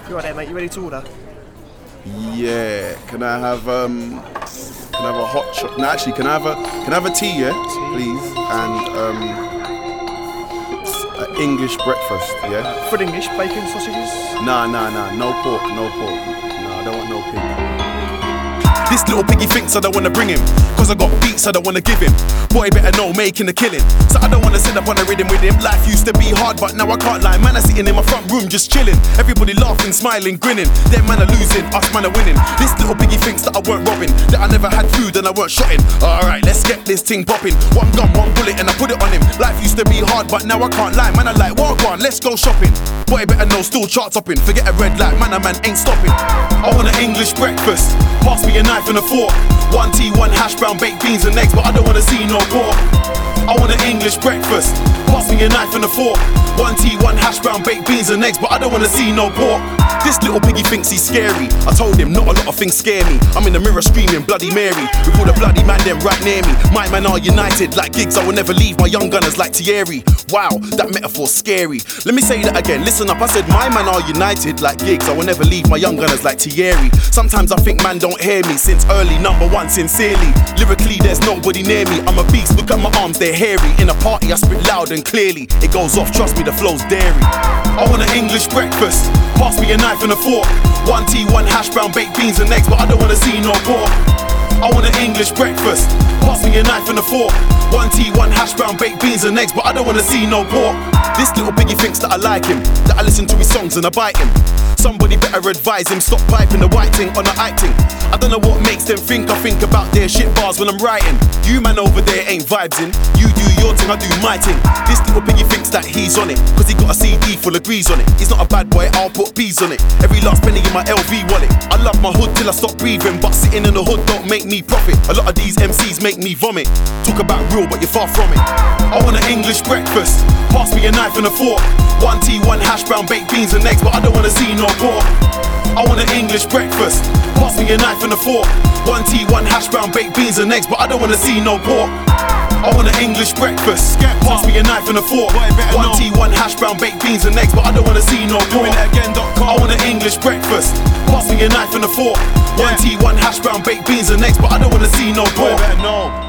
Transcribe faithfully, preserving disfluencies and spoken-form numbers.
You right there, mate? You ready to order? Yeah. Can I have um? Can I have a hot chocolate? No, actually, can I have a can I have a tea? Yeah, tea. Please, and um, an English breakfast. Yeah. Uh, Full English, bacon, sausages. Nah, nah, nah. No pork, no pork. Nah, I don't want no pig. This little piggy thinks I don't wanna bring him, cause I got beats I don't wanna give him. Boy better know making a killing, so I don't wanna sit up on a rhythm with him. Life used to be hard but now I can't lie. Man, I sitting in my front room just chilling. Everybody laughing, smiling, grinning. Them man are losing, us man are winning. This little piggy thinks that I weren't robbing, that I never had food and I weren't shotting. Alright, let's get this thing popping. One gun, one bullet and I put it on him. Life used to be hard but now I can't lie. Man, I like, walk on, let's go shopping. Boy better know, still chart topping. Forget a red light, man, a man ain't stopping. I want an English breakfast, pass me a knife and a fork. One tea, one hash brown, baked beans and eggs, but I don't wanna see no pork. I want an English breakfast, pass me a knife and a fork. One tea, one hash brown, baked beans and eggs, but I don't wanna see no pork. This little piggy thinks he's scary. I told him not a lot of things scare me. I'm in the mirror screaming Bloody Mary with all the bloody man them right near me. My man are united like gigs, I will never leave my young gunners like Thierry. Wow, that metaphor's scary. Let me say that again, listen up, I said my man are united like gigs, I will never leave my young gunners like Thierry. Sometimes I think man don't hear me, since early number one sincerely. Lyrically there's nobody near me, I'm a beast, look at my arms, they're hairy. In a party I spit loud and clearly, it goes off, trust me the flow's dairy. I want an English breakfast, pass me a knife and a fork. One tea, one hash brown, baked beans and eggs, but I don't wanna see no pork. I want an English breakfast, pass me a knife and a fork. One tea, one hash brown, baked beans and eggs, but I don't wanna see no pork. This little piggy thinks that I like him, that I listen to his songs and I bite him. Somebody better advise him, stop piping the white thing on the acting. I don't know what makes them think I think about their shit bars when I'm writing. You man over there ain't vibes in, you do your thing, I do my thing. This little piggy thinks that he's on it, cause he got a C D full of grease on it. He's not a bad boy, I'll put peas on it. Every last penny in my L V wallet. I love my hood till I stop breathing, but sitting in the hood don't make me profit. A lot of these M Cs make me vomit. Talk about real but you're far from it. I want an English breakfast, pass me a knife and a fork. One tea, one hash brown, baked beans and eggs, but I don't wanna see no pork. I want an English breakfast, pass me a knife and a fork. One tea, one hash brown, baked beans and eggs, but I don't wanna see no pork. I want an English breakfast, pass me a knife and a fork. One tea, one hash brown, baked beans and eggs, but I don't wanna see no pork. I want an English breakfast, pass me a knife and a fork. One tea, one hash brown, baked beans and eggs, but I don't wanna see no pork.